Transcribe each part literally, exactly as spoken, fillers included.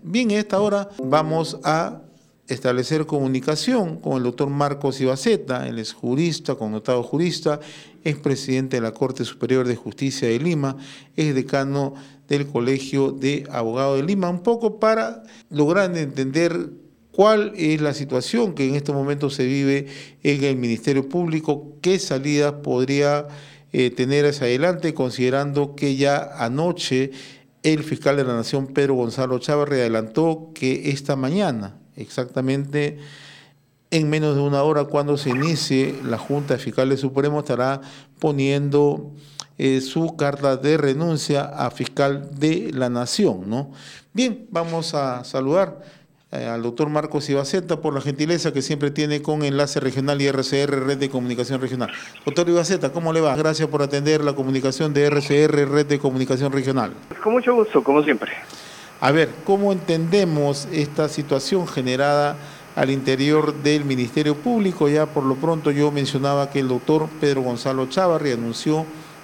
Bien, a esta hora vamos a establecer comunicación con el doctor Marcos Ibaceta. Él es jurista, connotado jurista, es presidente de la Corte Superior de Justicia de Lima, es decano del Colegio de Abogados de Lima, un poco para lograr entender cuál es la situación que en estos momentos se vive en el Ministerio Público, qué salidas podría eh, tener hacia adelante, considerando que ya anoche el fiscal de la Nación, Pedro Gonzalo Chávarri, adelantó que esta mañana, exactamente en menos de una hora, cuando se inicie la Junta de Fiscales Supremos, estará poniendo eh, su carta de renuncia a fiscal de la Nación, ¿no? Bien, vamos a saludar eh, al doctor Marcos Ibaceta por la gentileza que siempre tiene con Enlace Regional y R C R, Red de Comunicación Regional. Doctor Ibaceta, ¿cómo le va? Gracias por atender la comunicación de R C R, Red de Comunicación Regional. Con mucho gusto, como siempre. A ver, ¿cómo entendemos esta situación generada al interior del Ministerio Público? Ya por lo pronto yo mencionaba que el doctor Pedro Gonzalo Chávarri anunció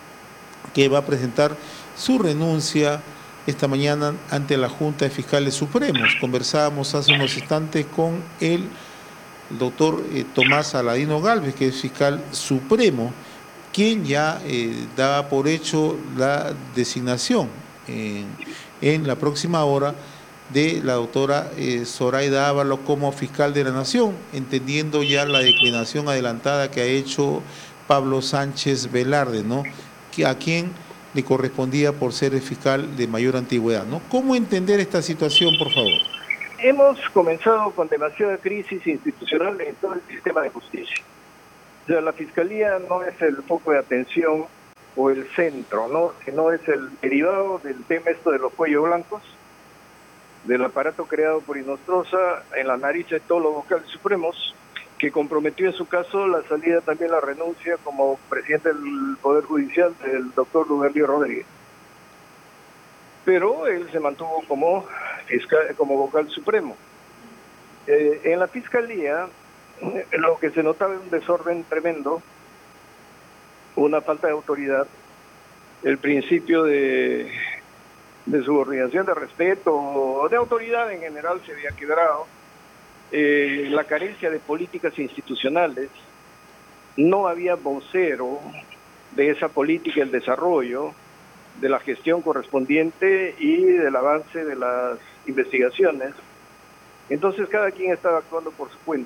que va a presentar su renuncia esta mañana ante la Junta de Fiscales Supremos. Conversábamos hace unos instantes con el doctor eh, Tomás Aladino Gálvez, que es fiscal supremo, quien ya eh, daba por hecho la designación en, en la próxima hora de la doctora eh, Zoraida Ábalos como fiscal de la Nación, entendiendo ya la declinación adelantada que ha hecho Pablo Sánchez Velarde, ¿no? Que a quien le correspondía por ser el fiscal de mayor antigüedad, ¿no? ¿Cómo entender esta situación, por favor? Hemos comenzado con demasiada crisis institucional en todo el sistema de justicia. O sea, la Fiscalía no es el foco de atención o el centro, ¿no? Sino es el derivado del tema esto de los cuellos blancos, del aparato creado por Inostroza en la nariz de todos los vocales supremos, que comprometió en su caso la salida, también la renuncia como presidente del Poder Judicial del doctor Duberlio Rodríguez. Pero él se mantuvo como fiscal, como vocal supremo. Eh, en la Fiscalía, lo que se notaba es un desorden tremendo, una falta de autoridad, el principio de, de subordinación, de respeto, de autoridad en general se había quebrado. Eh, la carencia de políticas institucionales, no había vocero de esa política, el desarrollo, de la gestión correspondiente y del avance de las investigaciones. Entonces cada quien estaba actuando por su cuenta.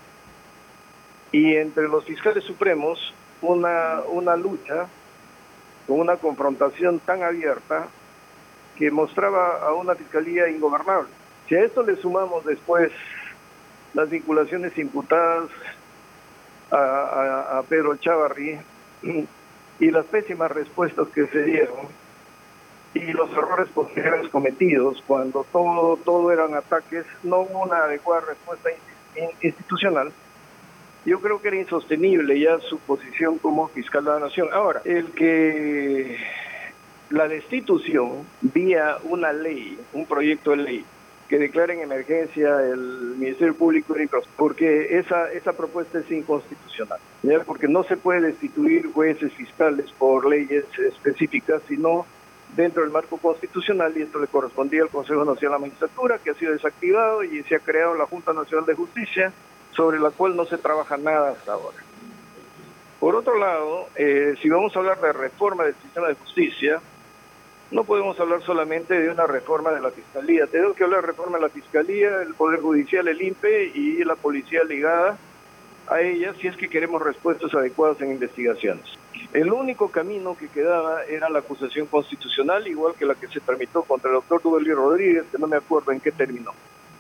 Y entre los fiscales supremos, una, una lucha con una confrontación tan abierta que mostraba a una fiscalía ingobernable. Si a esto le sumamos después las vinculaciones imputadas a, a, a Pedro Chávarri y las pésimas respuestas que se dieron y los errores posteriores cometidos cuando todo, todo eran ataques, no hubo una adecuada respuesta institucional, yo creo que era insostenible ya su posición como fiscal de la Nación. Ahora, el que la destitución vía una ley, un proyecto de ley, que declara en emergencia el Ministerio Público, porque esa esa propuesta es inconstitucional, ¿ya? Porque no se puede destituir jueces fiscales por leyes específicas, sino dentro del marco constitucional, y esto le correspondía al Consejo Nacional de la Magistratura, que ha sido desactivado, y se ha creado la Junta Nacional de Justicia, sobre la cual no se trabaja nada hasta ahora. Por otro lado, eh, si vamos a hablar de reforma del sistema de justicia, no podemos hablar solamente de una reforma de la Fiscalía, tenemos que hablar de reforma de la Fiscalía, el Poder Judicial, el I N P E y la Policía ligada a ella, si es que queremos respuestas adecuadas en investigaciones. El único camino que quedaba era la acusación constitucional, igual que la que se tramitó contra el doctor Duberlio Rodríguez, que no me acuerdo en qué terminó,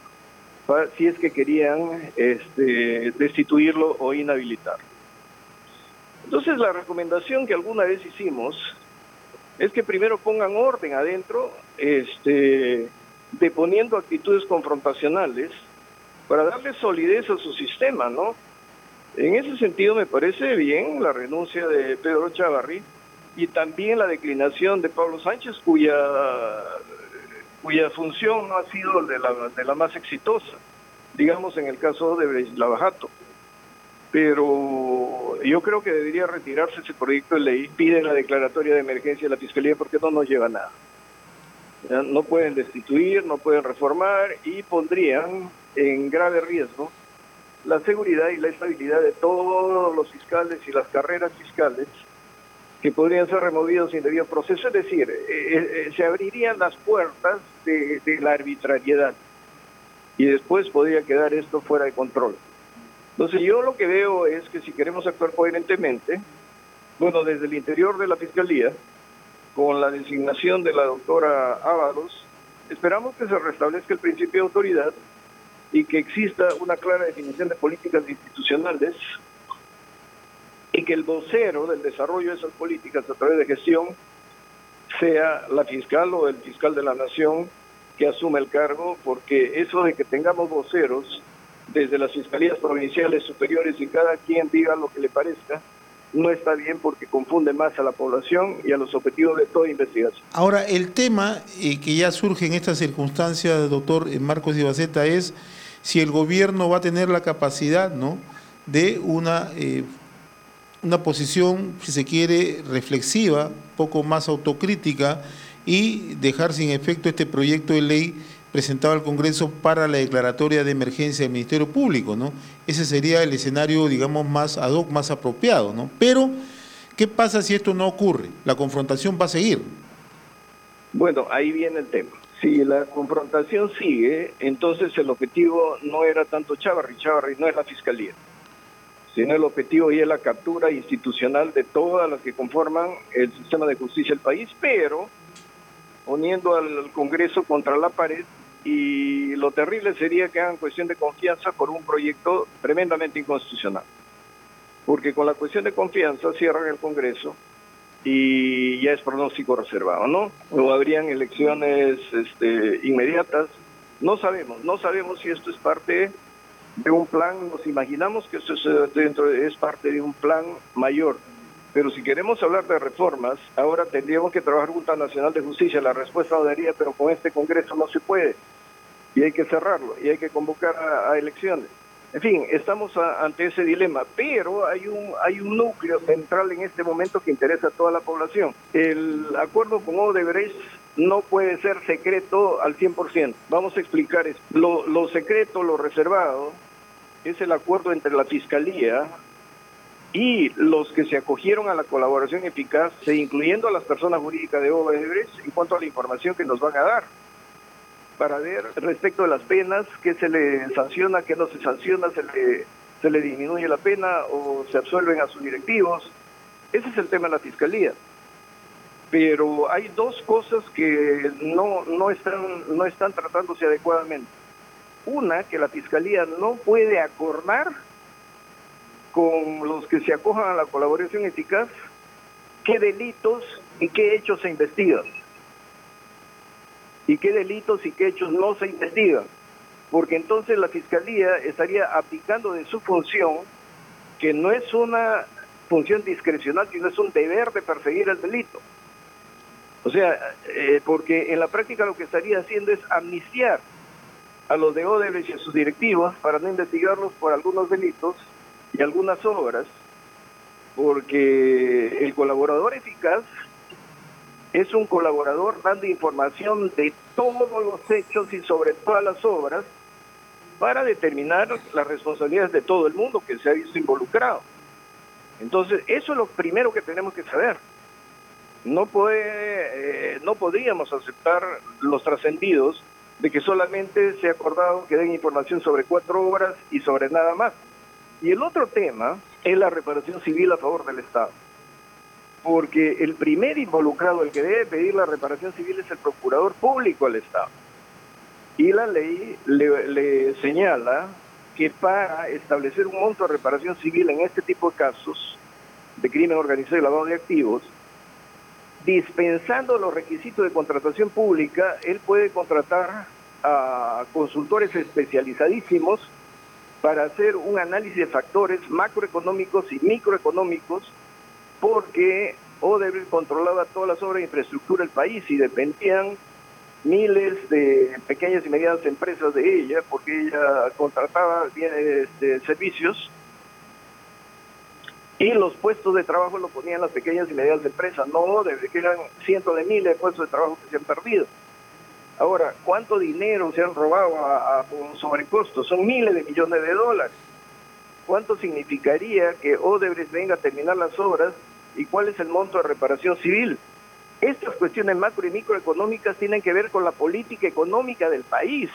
si es que querían este, destituirlo o inhabilitarlo. Entonces la recomendación que alguna vez hicimos es que primero pongan orden adentro, este, deponiendo actitudes confrontacionales para darle solidez a su sistema, ¿no? En ese sentido me parece bien la renuncia de Pedro Chávarri y también la declinación de Pablo Sánchez, cuya, cuya función no ha sido de la, de la más exitosa, digamos en el caso de Lavajato. Pero yo creo que debería retirarse ese proyecto de ley. Piden la declaratoria de emergencia de la Fiscalía porque no nos lleva a nada. ¿ya? No pueden destituir, no pueden reformar y pondrían en grave riesgo la seguridad y la estabilidad de todos los fiscales y las carreras fiscales que podrían ser removidos sin debido proceso. Es decir, eh, eh, se abrirían las puertas de, de la arbitrariedad y después podría quedar esto fuera de control. Entonces yo lo que veo es que si queremos actuar coherentemente, bueno, desde el interior de la Fiscalía, con la designación de la doctora Ábalos, esperamos que se restablezca el principio de autoridad y que exista una clara definición de políticas institucionales y que el vocero del desarrollo de esas políticas a través de gestión sea la fiscal o el fiscal de la nación que asume el cargo, porque eso de que tengamos voceros desde las fiscalías provinciales superiores y cada quien diga lo que le parezca, no está bien porque confunde más a la población y a los objetivos de toda investigación. Ahora, el tema eh, que ya surge en esta circunstancia, doctor Marcos Ibaceta, es si el gobierno va a tener la capacidad, ¿no?, de una, eh, una posición, si se quiere, reflexiva, poco más autocrítica, y dejar sin efecto este proyecto de ley presentado al Congreso para la declaratoria de emergencia del Ministerio Público, ¿no? Ese sería el escenario, digamos, más ad hoc, más apropiado, ¿no? Pero, ¿qué pasa si esto no ocurre? La confrontación va a seguir. Bueno, ahí viene el tema. Si la confrontación sigue, entonces el objetivo no era tanto Chávarri, Chávarri no es la Fiscalía, sino el objetivo y es la captura institucional de todas las que conforman el sistema de justicia del país, pero poniendo al Congreso contra la pared, y lo terrible sería que hagan cuestión de confianza por un proyecto tremendamente inconstitucional. Porque con la cuestión de confianza cierran el Congreso y ya es pronóstico reservado, ¿no? O habrían elecciones este, inmediatas. No sabemos, no sabemos si esto es parte de un plan, nos imaginamos que esto es, dentro, es parte de un plan mayor. Pero si queremos hablar de reformas, ahora tendríamos que trabajar Junta Nacional de Justicia. La respuesta no daría, pero con este Congreso no se puede. Y hay que cerrarlo, y hay que convocar a, a elecciones. En fin, estamos a, ante ese dilema, pero hay un, hay un núcleo central en este momento que interesa a toda la población. El acuerdo con Odebrecht no puede ser secreto al cien por ciento. Vamos a explicar esto. Lo, lo secreto, lo reservado, es el acuerdo entre la Fiscalía y los que se acogieron a la colaboración eficaz, incluyendo a las personas jurídicas de Odebrecht, en cuanto a la información que nos van a dar, para ver respecto de las penas, qué se le sanciona, qué no se sanciona, se le, se le disminuye la pena o se absuelven a sus directivos. Ese es el tema de la Fiscalía. Pero hay dos cosas que no, no, están, no están tratándose adecuadamente. Una, que la Fiscalía no puede acordar con los que se acojan a la colaboración eficaz qué delitos y qué hechos se investigan. Y qué delitos y qué hechos no se investigan. Porque entonces la Fiscalía estaría aplicando de su función, que no es una función discrecional, sino es un deber de perseguir el delito. O sea, eh, porque en la práctica lo que estaría haciendo es amnistiar a los de Odebrecht y a sus directivos para no investigarlos por algunos delitos y algunas obras, porque el colaborador eficaz es un colaborador dando información de todos los hechos y sobre todas las obras para determinar las responsabilidades de todo el mundo que se ha visto involucrado. Entonces, eso es lo primero que tenemos que saber. No puede, eh, no podríamos aceptar los trascendidos de que solamente se ha acordado que den información sobre cuatro obras y sobre nada más. Y el otro tema es la reparación civil a favor del Estado. Porque el primer involucrado, el que debe pedir la reparación civil, es el procurador público del Estado. Y la ley le, le señala que para establecer un monto de reparación civil en este tipo de casos de crimen organizado y lavado de activos, dispensando los requisitos de contratación pública, él puede contratar a consultores especializadísimos para hacer un análisis de factores macroeconómicos y microeconómicos, porque Odebrecht controlaba todas las obras de infraestructura del país y dependían miles de pequeñas y medianas empresas de ella, porque ella contrataba este, servicios y los puestos de trabajo lo ponían las pequeñas y medianas empresas, no Odebrecht, que eran cientos de miles de puestos de trabajo que se han perdido. Ahora, ¿cuánto dinero se han robado a, a, con sobrecostos? Son miles de millones de dólares. ¿Cuánto significaría que Odebrecht venga a terminar las obras y cuál es el monto de reparación civil? Estas cuestiones macro y microeconómicas tienen que ver con la política económica del país.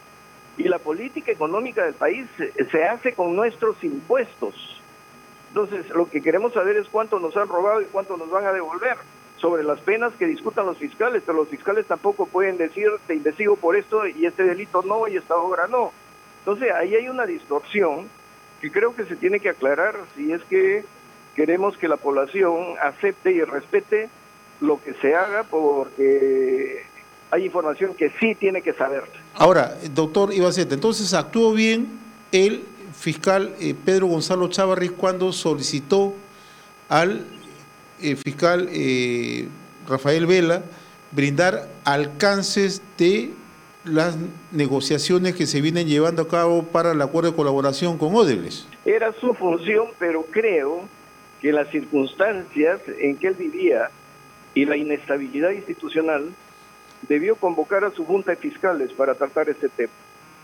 Y la política económica del país se, se hace con nuestros impuestos. Entonces, lo que queremos saber es cuánto nos han robado y cuánto nos van a devolver. Sobre las penas que discutan los fiscales, pero los fiscales tampoco pueden decir, te investigo por esto y este delito no y esta obra no. Entonces, ahí hay una distorsión que creo que se tiene que aclarar si es que queremos que la población acepte y respete lo que se haga, porque hay información que sí tiene que saberse. Ahora, doctor Ibaceta, entonces actuó bien el fiscal eh, Pedro Gonzalo Chávarri cuando solicitó al eh, fiscal eh, Rafael Vela brindar alcances de las negociaciones que se vienen llevando a cabo para el acuerdo de colaboración con Odebrecht. Era su función, pero creo que las circunstancias en que él vivía y la inestabilidad institucional debió convocar a su junta de fiscales para tratar este tema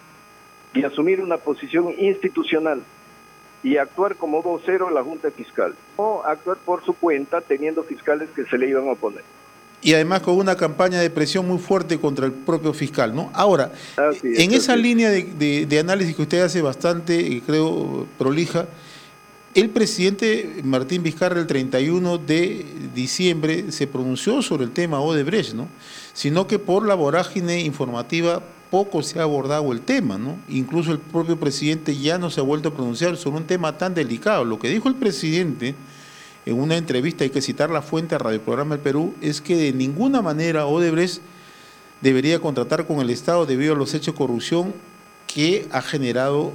y asumir una posición institucional y actuar como vocero de la junta de fiscales, o actuar por su cuenta teniendo fiscales que se le iban a oponer. Y además con una campaña de presión muy fuerte contra el propio fiscal, ¿no? Ahora, así es, en esa así línea de, de, de análisis que usted hace bastante, creo, prolija, el presidente Martín Vizcarra el treinta y uno de diciembre se pronunció sobre el tema Odebrecht, ¿no? Sino que por la vorágine informativa poco se ha abordado el tema, ¿no? Incluso el propio presidente ya no se ha vuelto a pronunciar sobre un tema tan delicado. Lo que dijo el presidente en una entrevista, hay que citar la fuente a Radio Programa del Perú, es que de ninguna manera Odebrecht debería contratar con el Estado debido a los hechos de corrupción que ha generado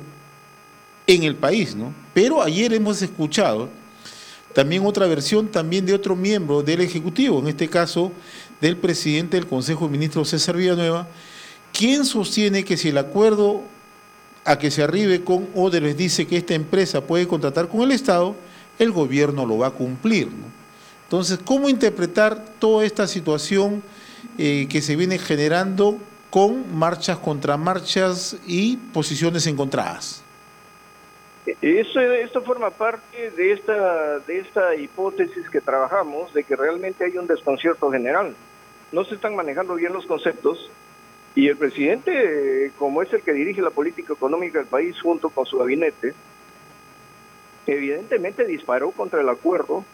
en el país, ¿no? Pero ayer hemos escuchado también otra versión también de otro miembro del Ejecutivo, en este caso del presidente del Consejo de Ministros, César Villanueva, quien sostiene que si el acuerdo a que se arribe con Odebrecht dice que esta empresa puede contratar con el Estado, el gobierno lo va a cumplir, ¿no? Entonces, ¿cómo interpretar toda esta situación eh, que se viene generando con marchas contra marchas y posiciones encontradas? Eso, esto forma parte de esta, de esta hipótesis que trabajamos, de que realmente hay un desconcierto general. No se están manejando bien los conceptos y el presidente, como es el que dirige la política económica del país junto con su gabinete, evidentemente disparó contra el acuerdo,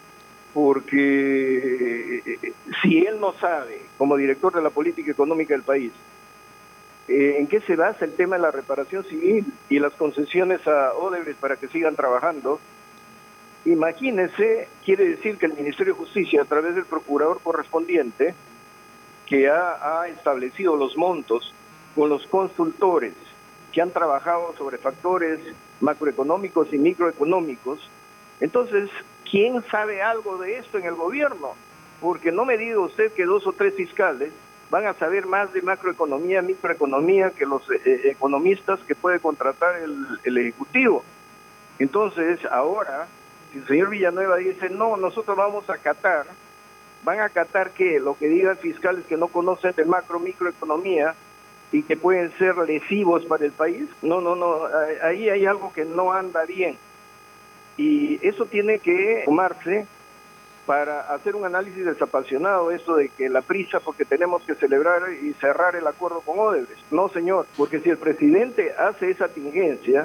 porque si él no sabe, como director de la política económica del país, eh, en qué se basa el tema de la reparación civil y las concesiones a Odebrecht para que sigan trabajando, imagínese, quiere decir que el Ministerio de Justicia, a través del procurador correspondiente, que ha, ha establecido los montos con los consultores que han trabajado sobre factores macroeconómicos y microeconómicos. Entonces, ¿quién sabe algo de esto en el gobierno? Porque no me diga usted que dos o tres fiscales van a saber más de macroeconomía, microeconomía que los eh, economistas que puede contratar el, el Ejecutivo. Entonces, ahora, si el señor Villanueva dice, no, nosotros vamos a acatar, ¿van a acatar qué? Lo que digan fiscales que no conocen de macro, microeconomía y que pueden ser lesivos para el país. No, no, no, ahí hay algo que no anda bien. Y eso tiene que tomarse para hacer un análisis desapasionado, esto de que la prisa porque tenemos que celebrar y cerrar el acuerdo con Odebrecht. No, señor, porque si el presidente hace esa tingencia,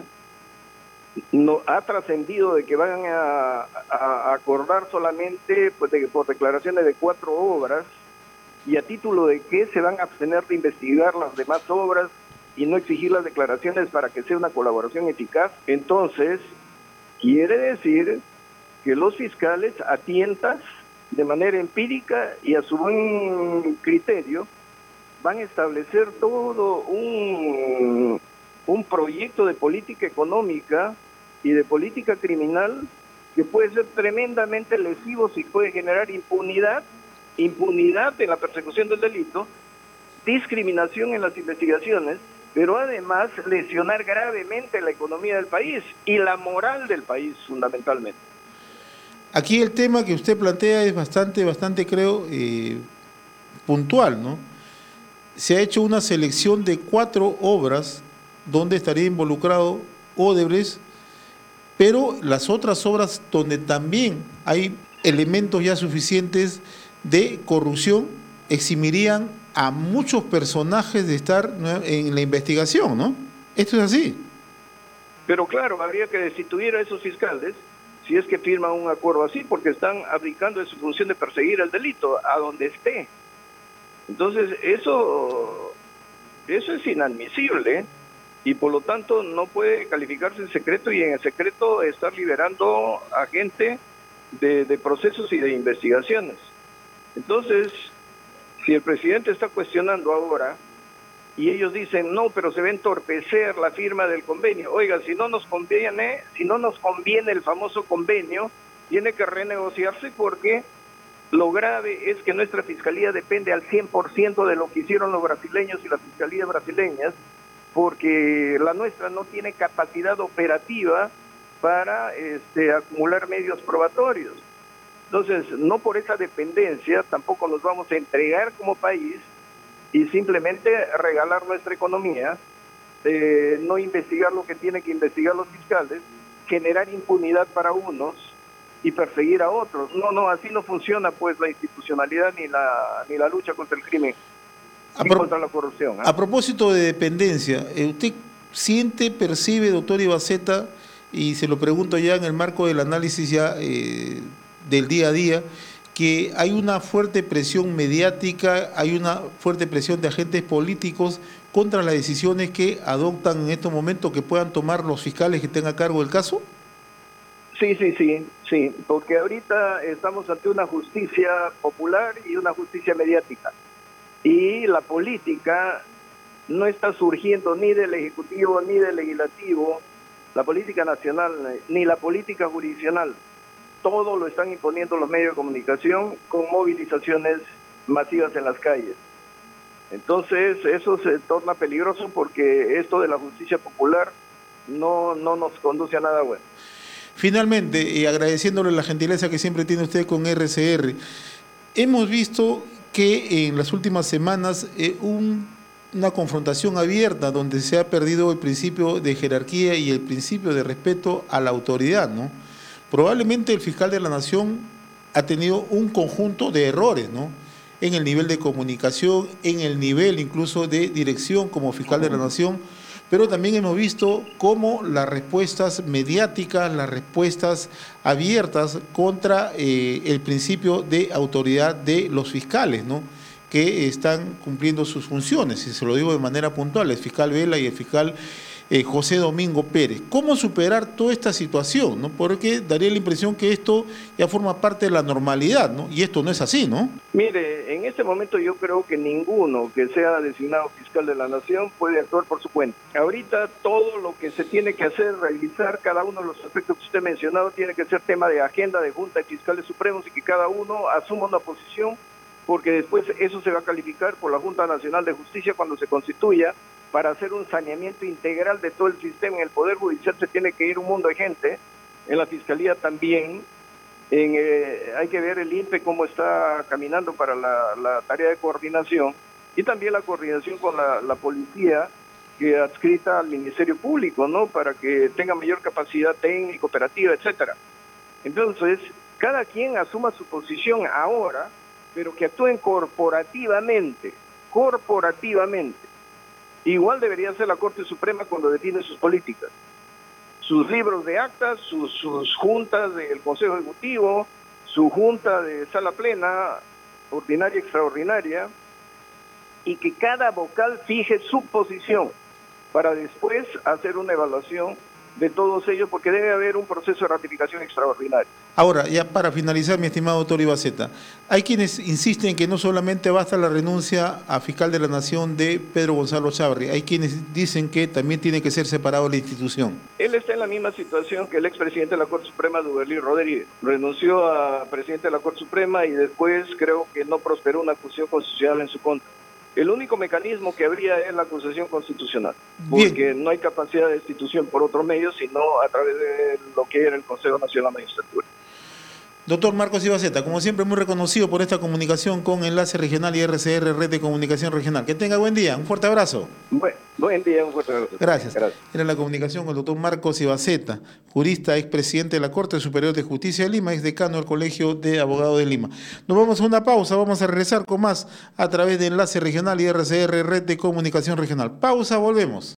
no ha trascendido de que van a, a, a acordar solamente pues, de, por declaraciones de cuatro obras, y a título de que se van a abstener de investigar las demás obras y no exigir las declaraciones para que sea una colaboración eficaz. Entonces, quiere decir que los fiscales a tientas, de manera empírica y a su buen criterio, van a establecer todo un, un proyecto de política económica y de política criminal que puede ser tremendamente lesivo y puede generar impunidad, impunidad en la persecución del delito, discriminación en las investigaciones, pero además lesionar gravemente la economía del país y la moral del país fundamentalmente. Aquí el tema que usted plantea es bastante, bastante creo, eh, puntual, ¿no? se ha hecho una selección de cuatro obras donde estaría involucrado Odebrecht, pero las otras obras donde también hay elementos ya suficientes de corrupción eximirían a muchos personajes de estar en la investigación, ¿no? Esto es así. Pero claro, habría que destituir a esos fiscales si es que firman un acuerdo así, porque están abdicando de su función de perseguir el delito a donde esté. Entonces, eso, eso es inadmisible, y por lo tanto no puede calificarse en secreto y en el secreto estar liberando a gente de, de procesos y de investigaciones. Entonces, si el presidente está cuestionando ahora y ellos dicen, no, pero se va a entorpecer la firma del convenio. Oiga, si no nos conviene, si no nos conviene el famoso convenio, tiene que renegociarse, porque lo grave es que nuestra fiscalía depende al cien por ciento de lo que hicieron los brasileños y las fiscalías brasileñas, porque la nuestra no tiene capacidad operativa para este, acumular medios probatorios. Entonces, no por esa dependencia tampoco nos vamos a entregar como país y simplemente regalar nuestra economía, eh, no investigar lo que tienen que investigar los fiscales, generar impunidad para unos y perseguir a otros. No, no, así no funciona pues la institucionalidad ni la ni la lucha contra el crimen y contra la corrupción. ¿eh? A propósito de dependencia, ¿usted siente, percibe, doctor Ibaceta, y se lo pregunto ya en el marco del análisis ya eh, del día a día, que hay una fuerte presión mediática, hay una fuerte presión de agentes políticos contra las decisiones que adoptan en estos momentos que puedan tomar los fiscales que tengan a cargo del caso? Sí, sí, sí, sí, porque ahorita estamos ante una justicia popular y una justicia mediática. Y la política no está surgiendo ni del Ejecutivo ni del Legislativo, la política nacional, ni la política jurisdiccional. Todo lo están imponiendo los medios de comunicación con movilizaciones masivas en las calles. Entonces eso se torna peligroso, porque esto de la justicia popular no, no nos conduce a nada bueno. Finalmente, y agradeciéndole la gentileza que siempre tiene usted con R C R, hemos visto que en las últimas semanas eh, un, una confrontación abierta donde se ha perdido el principio de jerarquía y el principio de respeto a la autoridad, ¿no? Probablemente el fiscal de la Nación ha tenido un conjunto de errores, ¿no? En el nivel de comunicación, en el nivel incluso de dirección como fiscal de la Nación, pero también hemos visto cómo las respuestas mediáticas, las respuestas abiertas contra eh, el principio de autoridad de los fiscales, ¿no?, que están cumpliendo sus funciones, y se lo digo de manera puntual, el fiscal Vela y el fiscal eh, José Domingo Pérez. ¿Cómo superar toda esta situación, ¿no? Porque daría la impresión que esto ya forma parte de la normalidad, ¿no? Y esto no es así, ¿no? Mire, en este momento yo creo que ninguno que sea designado fiscal de la Nación puede actuar por su cuenta. Ahorita todo lo que se tiene que hacer, revisar cada uno de los aspectos que usted ha mencionado, tiene que ser tema de agenda de Junta de Fiscales Supremos, y que cada uno asuma una posición, porque después eso se va a calificar por la Junta Nacional de Justicia cuando se constituya, para hacer un saneamiento integral de todo el sistema. En el Poder Judicial se tiene que ir un mundo de gente, en la Fiscalía también. En, eh, hay que ver el I N P E cómo está caminando para la, la tarea de coordinación, y también la coordinación con la, la policía, que adscrita al Ministerio Público, ¿no?, para que tenga mayor capacidad técnica, operativa, etcétera. Entonces, cada quien asuma su posición ahora, pero que actúen corporativamente, corporativamente. Igual debería ser la Corte Suprema cuando define sus políticas, sus libros de actas, sus, sus juntas del Consejo Ejecutivo, su junta de sala plena, ordinaria, extraordinaria, y que cada vocal fije su posición para después hacer una evaluación de todos ellos, porque debe haber un proceso de ratificación extraordinario. Ahora, ya para finalizar, mi estimado doctor Ibaceta, hay quienes insisten en que no solamente basta la renuncia a fiscal de la Nación de Pedro Gonzalo Chávarri, hay quienes dicen que también tiene que ser separado de la institución. Él está en la misma situación que el expresidente de la Corte Suprema, Duberly Rodríguez. Renunció a presidente de la Corte Suprema y después creo que no prosperó una acusación constitucional en su contra. El único mecanismo que habría es la acusación constitucional, porque Bien. no hay capacidad de destitución por otro medio, sino a través de lo que era el Consejo Nacional de la Magistratura. Doctor Marcos Ibaceta, como siempre muy reconocido por esta comunicación con Enlace Regional y R C R, Red de Comunicación Regional. Que tenga buen día, un fuerte abrazo. Buen, buen día, un fuerte abrazo. Gracias. Gracias. Era la comunicación con el doctor Marcos Ibaceta, jurista, expresidente de la Corte Superior de Justicia de Lima, ex decano del Colegio de Abogados de Lima. Nos vamos a una pausa, vamos a regresar con más a través de Enlace Regional y R C R, Red de Comunicación Regional. Pausa, volvemos.